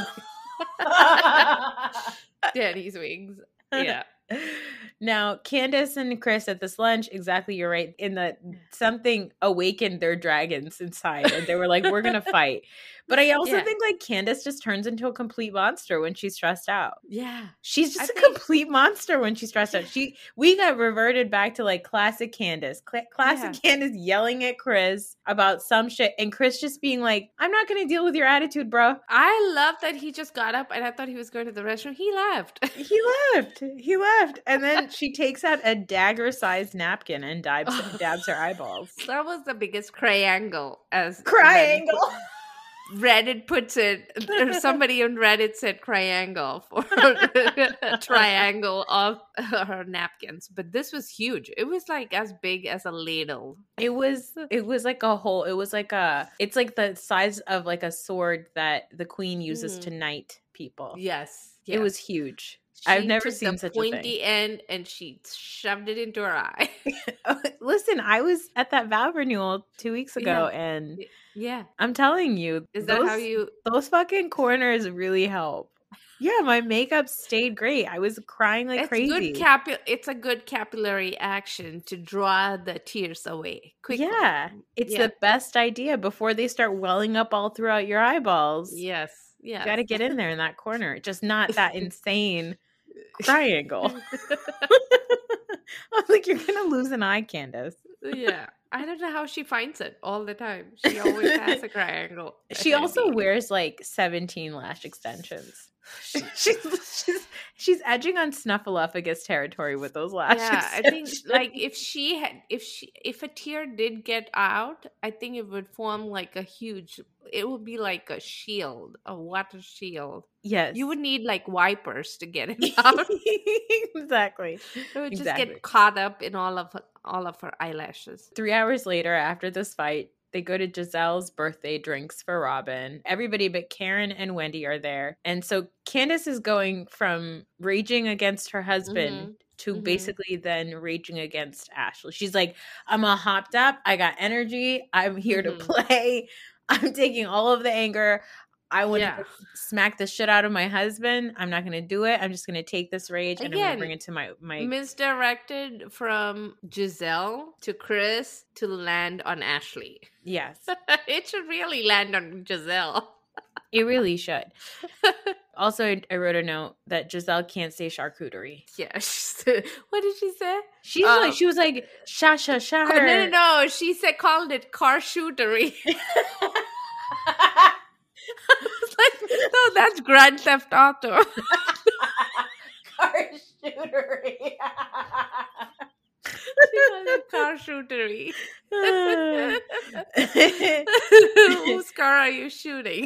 Danny's wigs. Yeah. Now, Candace and Chris at this lunch, exactly, you're right, in that something awakened their dragons inside and they were like, we're going to fight. But I also Yeah. think like Candace just turns into a complete monster when she's stressed out. Yeah. She's I just a think- complete monster when she's stressed out. She we got reverted back to like classic Candace. Cl- classic Candace yelling at Chris about some shit and Chris just being like, I'm not going to deal with your attitude, bro. I love that he just got up and I thought he was going to the restroom. He left. He left. He left. And then she takes out a dagger-sized napkin and dabs, dabs her eyeballs. That was the biggest triangle, as Triangle. Reddit puts it. Or somebody on Reddit said triangle for a triangle of her napkins. But this was huge. It was like as big as a ladle. It was it was like a whole it was like a it's like the size of like a sword that the queen uses Mm. to knight people. Yes, It yes. was huge. She I've never took seen the such a pointy thing. end and she shoved it into her eye. Listen, I was at that vow renewal two weeks ago and Yeah. I'm telling you, Is that those, how you those fucking corners really help. Yeah, my makeup stayed great. I was crying like it's crazy. good capu- it's a good capillary action to draw the tears away quickly. Yeah, it's Yeah. the best idea before they start welling up all throughout your eyeballs. Yes. Yeah. You got to get in there in that corner, just not that insane triangle. I was like, you're gonna lose an eye, Candace. Yeah. I don't know how she finds it all the time. She always has a triangle. She also handy. wears like seventeen lash extensions. she's she's she's edging on Snuffleupagus territory with those lashes. Yeah, I think like if she had if she if a tear did get out, I think it would form like a huge it would be like a shield, a water shield. Yes. You would need like wipers to get it out. Exactly. It would just exactly. get caught up in all of all of her eyelashes. Three hours later, after this fight, they go to Giselle's birthday drinks for Robin. Everybody but Karen and Wendy are there. And so Candace is going from raging against her husband mm-hmm. to mm-hmm. basically then raging against Ashley. She's like, I'm all hopped up. I got energy. I'm here mm-hmm. to play. I'm taking all of the anger. I want yeah. to smack the shit out of my husband. I'm not going to do it. I'm just going to take this rage and Again, I'm going to bring it to my, my... misdirected from Giselle to Chris to land on Ashley. Yes. It should really land on Giselle. It really should. Also, I wrote a note that Giselle can't say charcuterie. Yeah. What did she say? She's um, like, she was like, sha, sha, sha. No, no, no. She said, called it car shootery. I was like, no, that's Grand Theft Auto. Car shootery. Car shootery. Whose car are you shooting?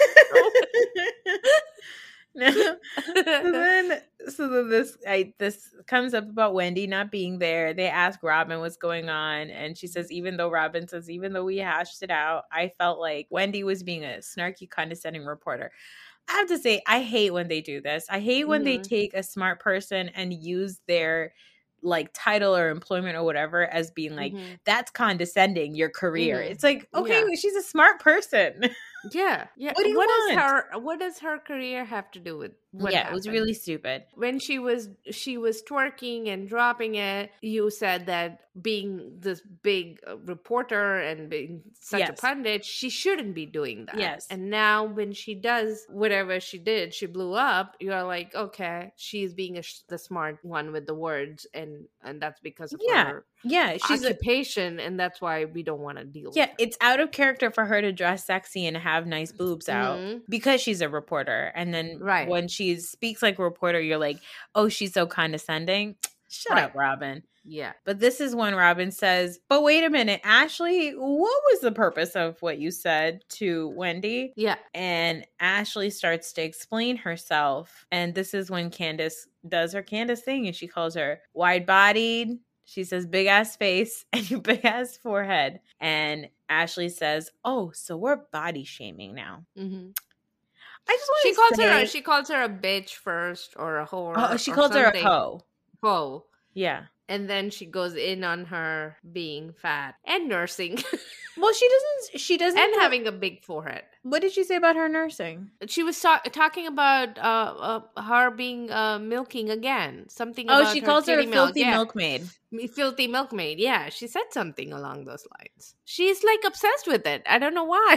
No. So then, so then this I, this comes up about Wendy not being there. They ask Robin what's going on, and she says, even though Robin says, even though we hashed it out, I felt like Wendy was being a snarky, condescending reporter. I have to say, I hate when they do this. I hate when mm-hmm. they take a smart person and use their like title or employment or whatever as being like, mm-hmm. that's condescending, your career. Mm-hmm. It's like, okay, yeah. she's a smart person. Yeah. Yeah. What do you what want? Is her, what does her career have to do with what Yeah, happened? It was really stupid. When she was she was twerking and dropping it, you said that being this big reporter and being such yes. a pundit, she shouldn't be doing that. Yes. And now when she does whatever she did, she blew up, you're like, okay, she's being a, the smart one with the words, and, and that's because of yeah. her yeah, she's occupation, a, and that's why we don't want to deal yeah, with her. It's out of character for her to dress sexy and have nice boobs out mm-hmm. because she's a reporter. And then right. when she speaks like a reporter, you're like, oh, she's so condescending. Shut right. up, Robin. Yeah. But this is when Robin says, but wait a minute, Ashley, what was the purpose of what you said to Wendy? Yeah. And Ashley starts to explain herself. And this is when Candace does her Candace thing, and she calls her wide-bodied. She says, big ass face and big ass forehead. And Ashley says, oh, so we're body shaming now. Mm-hmm. I just want she to calls say, her a, she calls her a bitch first, or a whore. Oh, she or calls something. her a hoe. Hoe. Yeah. And then she goes in on her being fat and nursing. Well, she doesn't. She doesn't. And having a big forehead. What did she say about her nursing? She was ta- talking about uh, uh, her being uh, milking again. Something. Oh, about she her calls her a milk. filthy yeah. milkmaid. Filthy milkmaid. Yeah, she said something along those lines. She's like obsessed with it. I don't know why.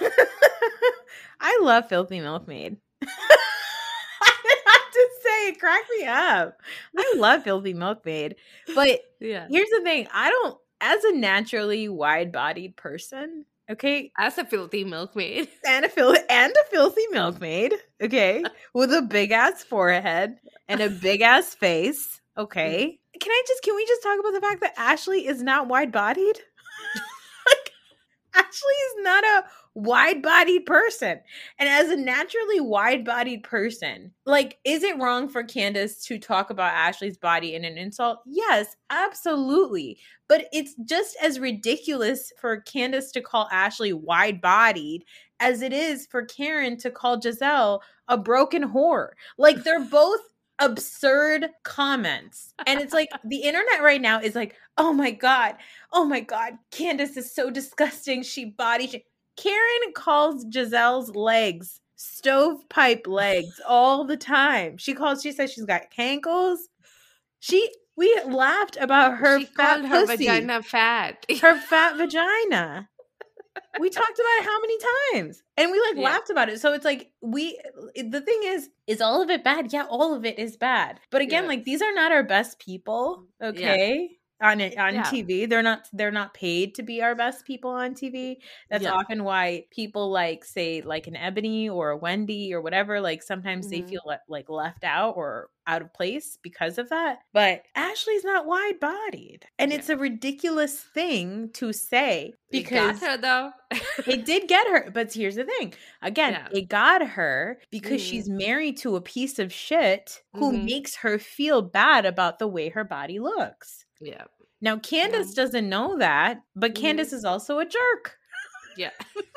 I love filthy milkmaid. I have to say, it cracked me up. I love filthy milkmaid. But yeah. Here's the thing. I don't, as a naturally wide-bodied person, okay? As a filthy milkmaid. And a, fil- and a filthy milkmaid, okay? With a big-ass forehead and a big-ass face, okay? Can I just, can we just talk about the fact that Ashley is not wide-bodied? Like, Ashley is not a wide-bodied person. And as a naturally wide-bodied person, like, is it wrong for Candace to talk about Ashley's body in an insult? Yes, absolutely. But it's just as ridiculous for Candace to call Ashley wide-bodied as it is for Karen to call Giselle a broken whore. Like, they're both absurd comments. And it's like the internet right now is like, oh my God, oh my God, Candace is so disgusting. She body sh-. Karen calls Giselle's legs stovepipe legs all the time. She calls, she says she's got cankles. She, we laughed about her she fat called her pussy. vagina fat. Her fat vagina. We talked about it how many times? And we like yeah. laughed about it. So it's like, we, the thing is, is all of it bad? Yeah, all of it is bad. But again, yeah. like, these are not our best people. Okay. on it, on Yeah. T V. They're not they're not paid to be our best people on T V. That's Yeah. often why people like say like an Ebony or a Wendy or whatever, like sometimes they Mhm. feel le- like left out or out of place because of that. But Ashley's not wide-bodied. And Yeah. it's a ridiculous thing to say It got because her though. it did get her. But here's the thing. Again, Yeah. it got her because Mhm. she's married to a piece of shit who Mhm. makes her feel bad about the way her body looks. Yeah. Now, Candace Yeah. doesn't know that, but Mhm. Candace is also a jerk. Yeah.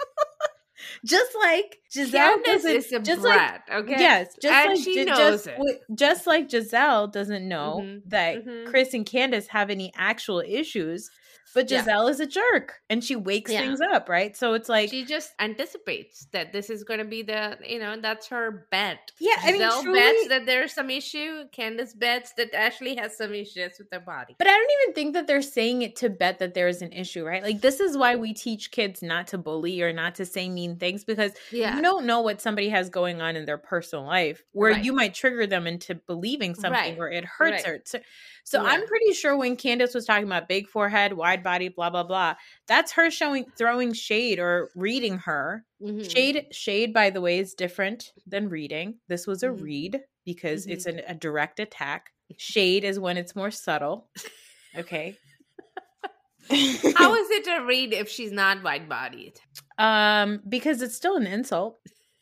Just like Giselle Candace doesn't, is a just brat, like, okay? yes, just And like, she Gi- knows just, it. wi- just like Giselle doesn't know Mhm. that Mhm. Chris and Candace have any actual issues, but Yeah. Giselle is a jerk and she wakes Yeah. things up, right? So it's like, She just anticipates that this is going to be the, you know, that's her bet. yeah, I mean, Giselle truly, bets that there's some issue. Candace bets that Ashley has some issues with her body. but I don't even think that they're saying it to bet that there is an issue, right? Like, this is why we teach kids not to bully or not to say mean things, because Yeah. you don't know what somebody has going on in their personal life where Right. you might trigger them into believing something Right. where it hurts Right. her. So, so Yeah. I'm pretty sure when Candace was talking about big forehead, wide body, blah, blah, blah, that's her showing, throwing shade or reading her. Mhm. Shade, shade, by the way, is different than reading. This was a Mhm. read because Mhm. it's an, a direct attack. Shade is when it's more subtle. Okay. How is it a read if she's not wide-bodied? Um, because it's still an insult.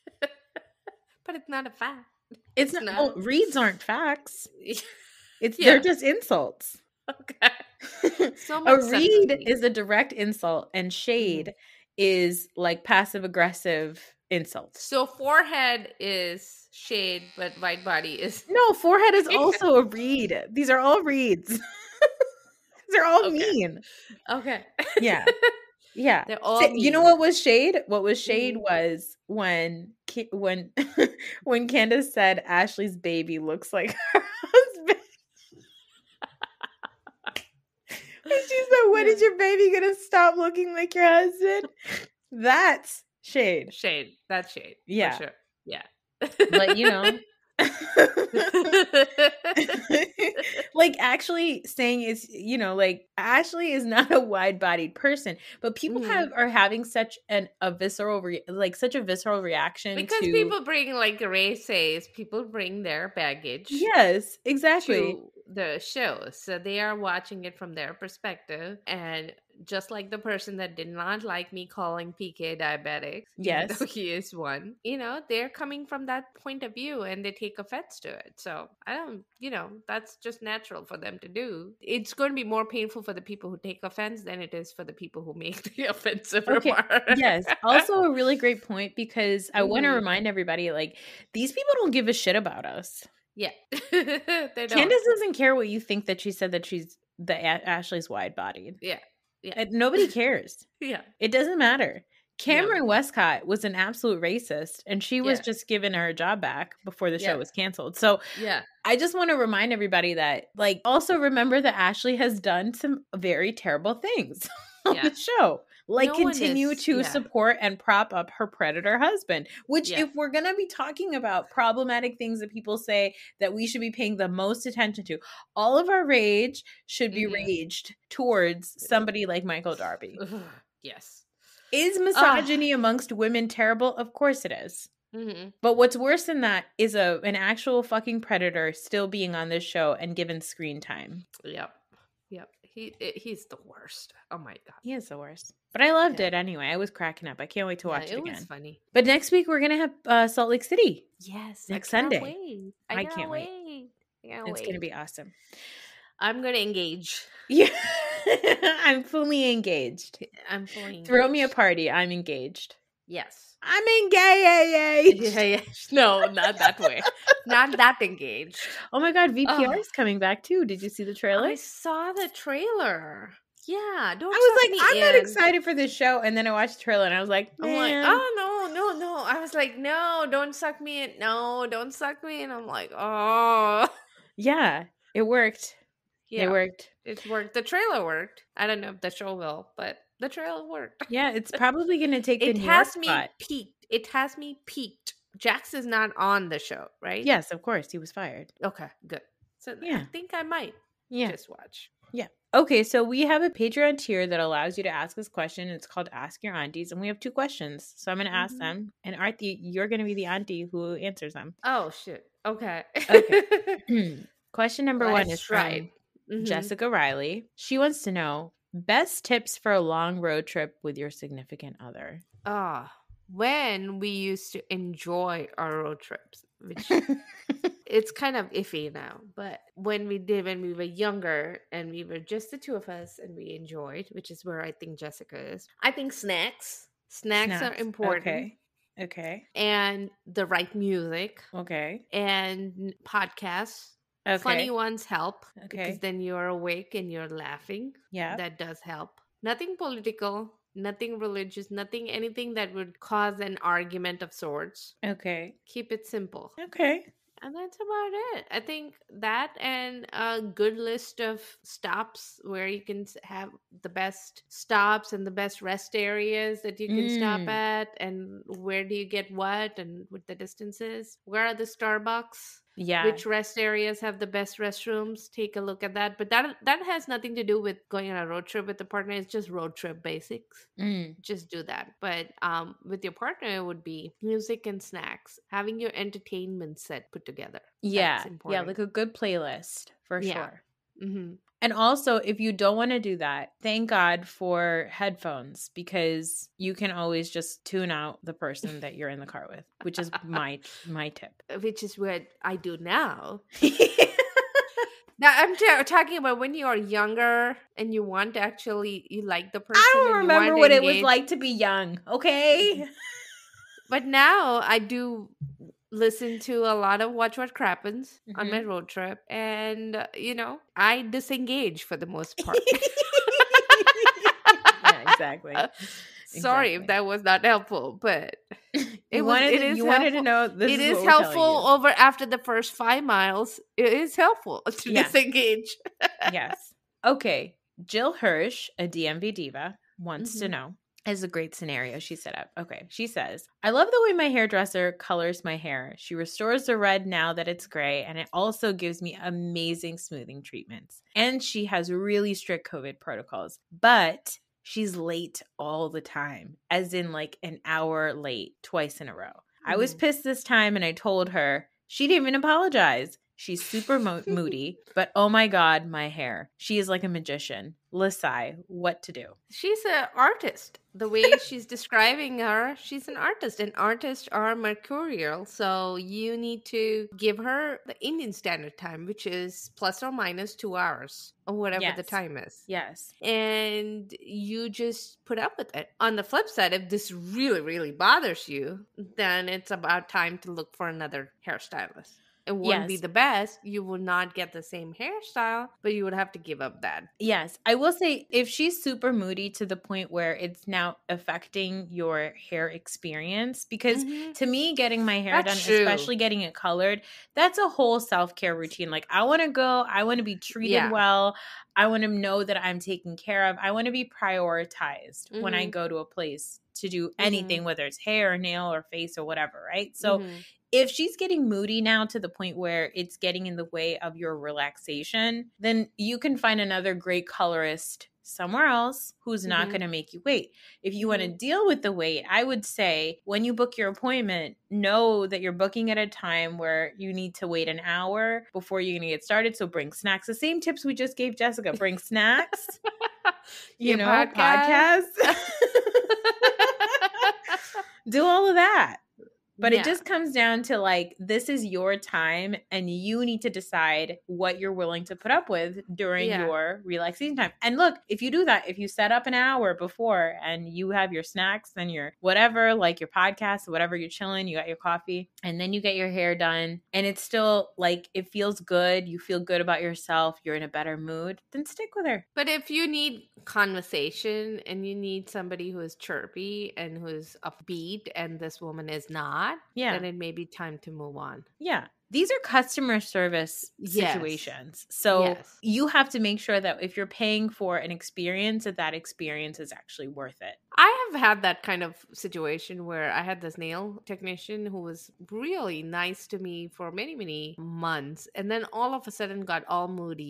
But it's not a fact. It's, It's not. not. Well, reads aren't facts. It's Yeah. they're just insults. Okay. So A much read subtlety. is a direct insult, and shade is like passive aggressive insults. So forehead is shade, but wide body is No, forehead is also a read. These are all reads. They're all Okay. mean. okay. Yeah. Yeah. They're all Sa- you know mean. what was shade? What was shade Mhm. was when Ki- when when Candace said Ashley's baby looks like her husband. And she said, "When is your baby gonna stop looking like your husband?" That's shade. Shade. That's shade. Yeah. For sure. Yeah. But you know, like actually saying is, you know, like Ashley is not a wide-bodied person, but people Mhm. have are having such an a visceral re- like such a visceral reaction because to people bring, like Ray says, people bring their baggage yes, exactly. to the show. So they are watching it from their perspective. And just like the person that did not like me calling P K diabetic, even Yes. though he is one, you know, they're coming from that point of view and they take offense to it. So I don't, you know, that's just natural for them to do. It's going to be more painful for the people who take offense than it is for the people who make the offensive Okay. remark. Yes. Also a really great point because I want to Mhm. remind everybody like these people don't give a shit about us. Yeah. They don't. Candace doesn't care what you think that she said that she's the A- Ashley's wide-bodied. Yeah. Yeah. Uh, Nobody cares. Yeah. It doesn't matter. Cameron Westcott was an absolute racist, and she was Yeah. just given her job back before the show Yeah. was canceled. So Yeah. I just want to remind everybody that, like, also remember that Ashley has done some very terrible things on Yeah. the show. Like, No one continue is- to yeah. support and prop up her predator husband, which, Yeah. if we're going to be talking about problematic things that people say that we should be paying the most attention to, all of our rage should be Mhm. raged towards somebody like Michael Darby. Ugh, yes. Is misogyny amongst women terrible? Of course it is. Mm-hmm. But what's worse than that is a an actual fucking predator still being on this show and given screen time. Yep. Yep. He it, he's the worst. Oh my god. He is the worst. But I loved Yeah. it anyway. I was cracking up. I can't wait to watch Yeah, it it again. was funny. But next week we're gonna have uh, Salt Lake City. Yes. Next I can't Sunday. Wait. I, I can't can't wait. wait. I can't It's wait. gonna be awesome. I'm gonna engage. Yeah, I'm fully engaged. I'm fully Throw me a engaged. party. I'm engaged. Yes. I'm engaged. Yeah, yeah. No, not that way. Not that engaged. Oh my god, V P R Oh. is coming back too. Did you see the trailer? I saw the trailer. Yeah. Don't I was suck like, me I'm not in. excited for this show. And then I watched the trailer and I was like, I'm like, man. oh no, no, no. I was like, no, don't suck me in. No, don't suck me in. I'm like, oh. Yeah, it worked. Yeah, It worked. it worked. The trailer worked. I don't know if the show will, but the trailer worked. Yeah, it's probably going to take the It New has York me spot. peaked. It has me peaked. Jax is not on the show, right? Yes, of course. He was fired. Okay, good. So Yeah. I think I might Yeah. just watch. Yeah. Okay, so we have a Patreon tier that allows you to ask this question. It's called Ask Your Aunties, and we have two questions. So I'm going to ask Mhm. them, and Aarti, you're going to be the auntie who answers them. Oh, shit. Okay. Okay. Question number one is Let's from try it. Mhm. Jessica Riley. She wants to know best tips for a long road trip with your significant other. Ah, when we used to enjoy our road trips, which it's kind of iffy now, but when we did when we were younger and we were just the two of us and we enjoyed, which is where I think Jessica is. I think snacks. Snacks, are Snacks. important. Okay. Okay. And the right music Okay. and podcasts. Okay. Funny ones help Okay. because then you're awake and you're laughing. Yeah. That does help. Nothing political, nothing religious, nothing, anything that would cause an argument of sorts. Okay. Keep it simple. Okay. And that's about it. I think that and a good list of stops where you can s- have the best stops and the best rest areas that you can stop Mm. at, and where do you get what and what the distances. Where are the Starbucks? Yeah. Which rest areas have the best restrooms? Take a look at that. But that that has nothing to do with going on a road trip with the partner. It's just road trip basics. Mm. Just do that. But um, with your partner, it would be music and snacks. Having your entertainment set put together. Yeah. That's Yeah. important. Like a good playlist for Yeah. sure. Mm-hmm. And also, if you don't want to do that, thank God for headphones, because you can always just tune out the person that you're in the car with, which is my my tip. Which is what I do now. Now I'm t- talking about when you are younger and you want to actually you like the person. I don't and you remember want to what it was engage. like to be young, okay? But now I do listen to a lot of Watch What Crappens on my Mhm. road trip, and uh, you know I disengage for the most part. Yeah, exactly. Sorry if Exactly. that was not helpful, but You it was. wanted It to, is you wanted to helpful. know this It is, is what we're telling helpful you. over after the first five miles. It is helpful to Yeah. disengage. Yes. Okay. Jill Hirsch, a D M V diva, wants to Mhm. know. Is a great scenario she set up. Okay. She says, I love the way my hairdresser colors my hair. She restores the red now that it's gray, and it also gives me amazing smoothing treatments. And she has really strict COVID protocols, but she's late all the time, as in like an hour late twice in a row. I was Mhm. pissed this time and I told her. She didn't even apologize. She's super mo- moody, but oh my God, my hair. She is like a magician. Lisai, what to do? She's an artist. The way she's describing her, she's an artist, and artists are mercurial. So you need to give her the Indian Standard Time, which is plus or minus two hours or whatever the Yes. time is. Yes. And you just put up with it. On the flip side, if this really, really bothers you, then it's about time to look for another hairstylist. It wouldn't be Yes. the best. You would not get the same hairstyle, but you would have to give up that. Yes. I will say, if she's super moody to the point where it's now affecting your hair experience, because Mhm. to me, getting my hair That's done, true. especially getting it colored, that's a whole self-care routine. Like, I want to go, I want to be treated Yeah. well. I want to know that I'm taken care of. I want to be prioritized when I Mhm. go to a place to do anything, Mhm. whether it's hair or nail or face or whatever, right? So Mhm. if she's getting moody now to the point where it's getting in the way of your relaxation, then you can find another great colorist somewhere else who's not Mhm. going to make you wait. If you want to Mhm. deal with the wait, I would say when you book your appointment, know that you're booking at a time where you need to wait an hour before you're going to get started. So bring snacks. The same tips we just gave Jessica. Bring snacks, you Your know, podcast. podcasts. Do all of that. But Yeah. it just comes down to like, this is your time and you need to decide what you're willing to put up with during Yeah. your relaxation time. And look, if you do that, if you set up an hour before and you have your snacks and your whatever, like your podcast, whatever you're chilling, you got your coffee, and then you get your hair done and it's still like, it feels good, you feel good about yourself, you're in a better mood, then stick with her. But if you need conversation and you need somebody who is chirpy and who's upbeat and this woman is not, Yeah. then it may be time to move on. Yeah. These are customer service Yes. situations. So Yes. you have to make sure that if you're paying for an experience, that that experience is actually worth it. I have had that kind of situation where I had this nail technician who was really nice to me for many, many months. And then all of a sudden got all moody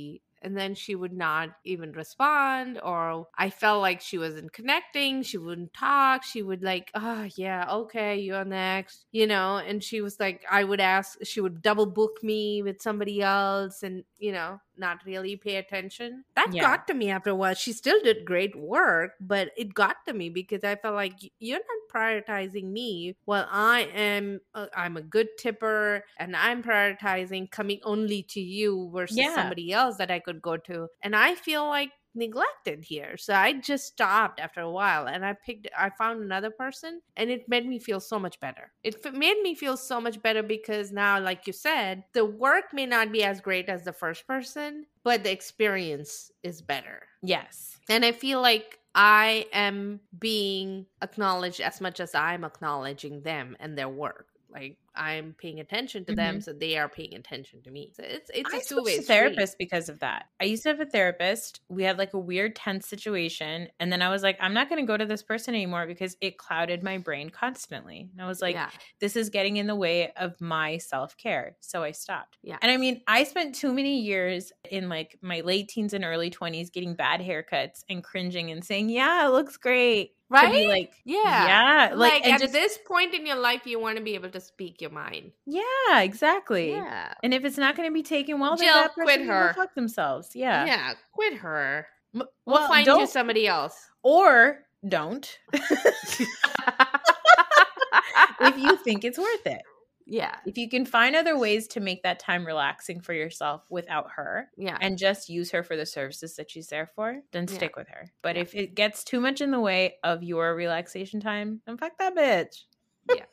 and then she would not even respond, or I felt like she wasn't connecting. She wouldn't talk. She would like, oh yeah, okay, you're next, you know. And she was like, I would ask, she would double book me with somebody else, and you know, not really pay attention. That Yeah. got to me after a while. She still did great work, but it got to me because I felt like you're not prioritizing me. Well, I am. Uh, I'm a good tipper, and I'm prioritizing coming only to you versus Yeah. somebody else that I could go to, and I feel like neglected here. So I just stopped after a while, and I picked I found another person, and it made me feel so much better. It f- made me feel so much better because now, like you said, the work may not be as great as the first person, but the experience is better. Yes. And I feel like I am being acknowledged as much as I'm acknowledging them and their work. Like I'm paying attention to Mhm. them, so they are paying attention to me. So it's it's I a two way switched to street. therapist because of that. I used to have a therapist. We had like a weird tense situation. And then I was like, I'm not going to go to this person anymore because it clouded my brain constantly. And I was like, yeah, this is getting in the way of my self-care. So I stopped. Yeah. And I mean, I spent too many years in like my late teens and early twenties getting bad haircuts and cringing and saying, yeah, it looks great. right? To be like, yeah, yeah. Like, Like, and at just, this point in your life, you want to be able to speak your mind. yeah, exactly. Yeah, And if it's not going to be taken well, then Jill, that quit person can go her. fuck themselves. Yeah. yeah, quit her. M- We'll well, find you don't somebody else. or don't if you think it's worth it. yeah, If you can find other ways to make that time relaxing for yourself without her yeah, and just use her for the services that she's there for, then Yeah. stick with her. But Yeah. if it gets too much in the way of your relaxation time, then fuck that bitch. yeah.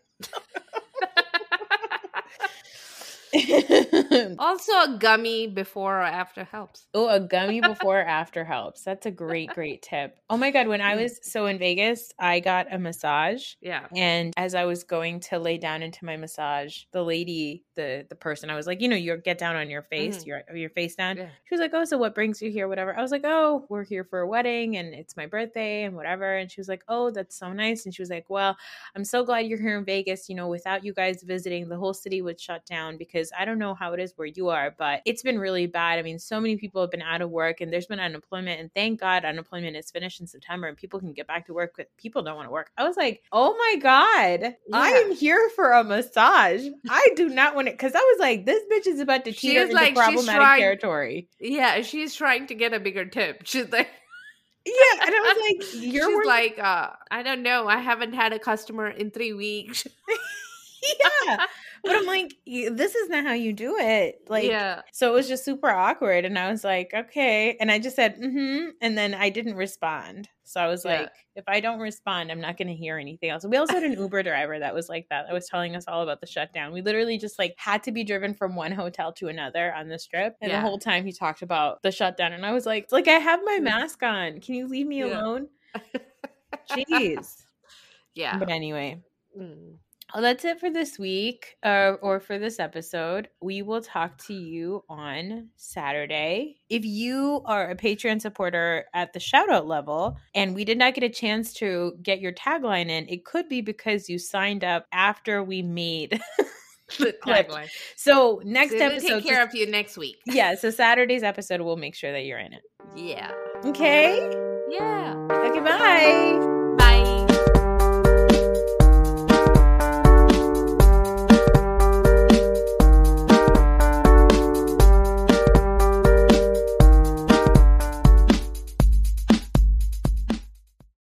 Also, a gummy before or after helps. Oh, a gummy before or after helps. That's a great, great tip. Oh my God. When I was so in Vegas, I got a massage. Yeah, And as I was going to lay down into my massage, the lady, the the person, I was like, you know, you get down on your face, Mhm. your your face down. Yeah. She was like, oh, so what brings you here? Whatever. I was like, oh, we're here for a wedding and it's my birthday and whatever. And she was like, oh, that's so nice. And she was like, well, I'm so glad you're here in Vegas. You know, without you guys visiting, the whole city would shut down because I don't know how it is where you are, but it's been really bad. I mean, so many people have been out of work and there's been unemployment. And thank God unemployment is finished in September and people can get back to work, but people don't want to work. I was like, oh my God, I Yeah. am here for a massage. I do not want it. Cause I was like, this bitch is about to She teeter is into like, she's problematic trying- territory. yeah. She's trying to get a bigger tip. She's like, Yeah. And I was like, you're she's worth- like, uh, I don't know. I haven't had a customer in three weeks. yeah. But I'm like, this is not how you do it. Like, yeah, so it was just super awkward. And I was like, okay. And I just said, mm-hmm. And then I didn't respond. So I was Yeah. like, if I don't respond, I'm not going to hear anything else. We also had an Uber driver that was like that. That was telling us all about the shutdown. We literally just like had to be driven from one hotel to another on the strip. And Yeah. the whole time he talked about the shutdown. And I was like, like, I have my mask on. Can you leave me Yeah. alone? Jeez. yeah. But anyway. Mm. Well, that's it for this week uh, or for this episode. We will talk to you on Saturday. If you are a Patreon supporter at the shoutout level and we did not get a chance to get your tagline in, it could be because you signed up after we made the clip. Tagline. So next So we'll episode. take care of you next week. Yeah, so Saturday's episode, we'll make sure that you're in it. Yeah. Okay? Yeah. Okay, bye.